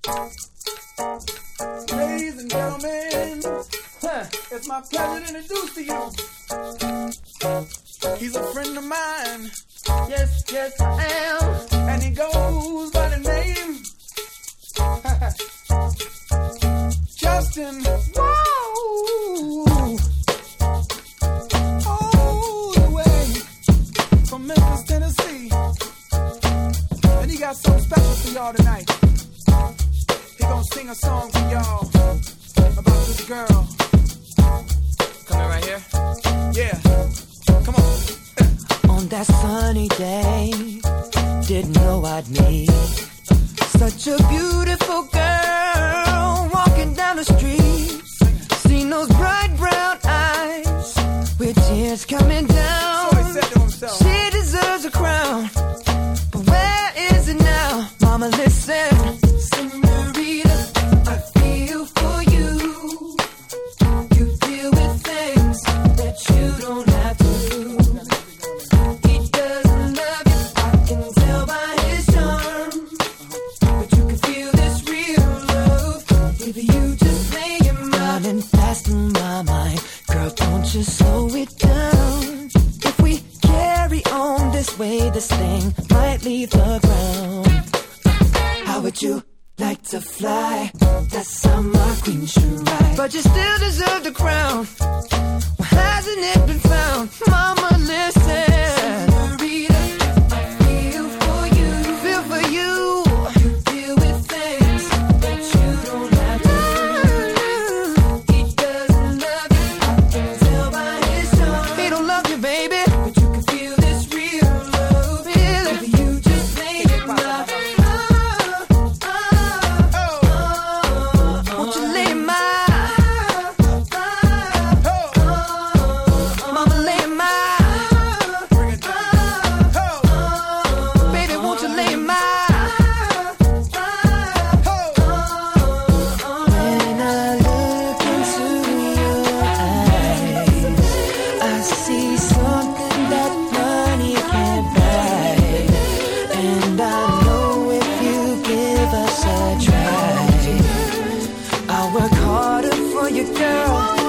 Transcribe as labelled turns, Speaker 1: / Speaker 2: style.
Speaker 1: Ladies and gentlemen, it's my pleasure to introduce to you. He's a friend of mine. Yes, yes, I am. And he goes by the name Justin. Whoa! All the way from Memphis, Tennessee. And he got something special for y'all tonight. He gonna sing a song for y'all about this girl. Coming right here? Yeah. Come on.
Speaker 2: On that sunny day, didn't know I'd meet such a beautiful girl walking down the street. Seen those bright brown eyes with tears coming down.
Speaker 1: So he said to himself,
Speaker 2: she deserves a crown, but where is it now? Mama, listen. Senorita, I feel for you. You deal with things that you don't have to do. He doesn't love you, I can tell by his charm. But you can feel this real love if you just lay your mind and fast in my mind. Girl, don't you slow it down. If we carry on this way, this thing might leave the ground. How would you like to fly? That's how my queen should ride. But you still deserve the crown. Why hasn't it been found? Mama, listen. Senorita, I feel for you. Feel for you. You deal with things that you don't have to do. He doesn't love you, I can tell by his charm. He don't love you, baby, but you can feel this real love. Feel it. If you just lay it down. Won't you lay my mama, lay my baby, won't you lay my when I look into your eyes, I see something that money can't buy. And I know if you give us a try, I'll work harder for you, girl.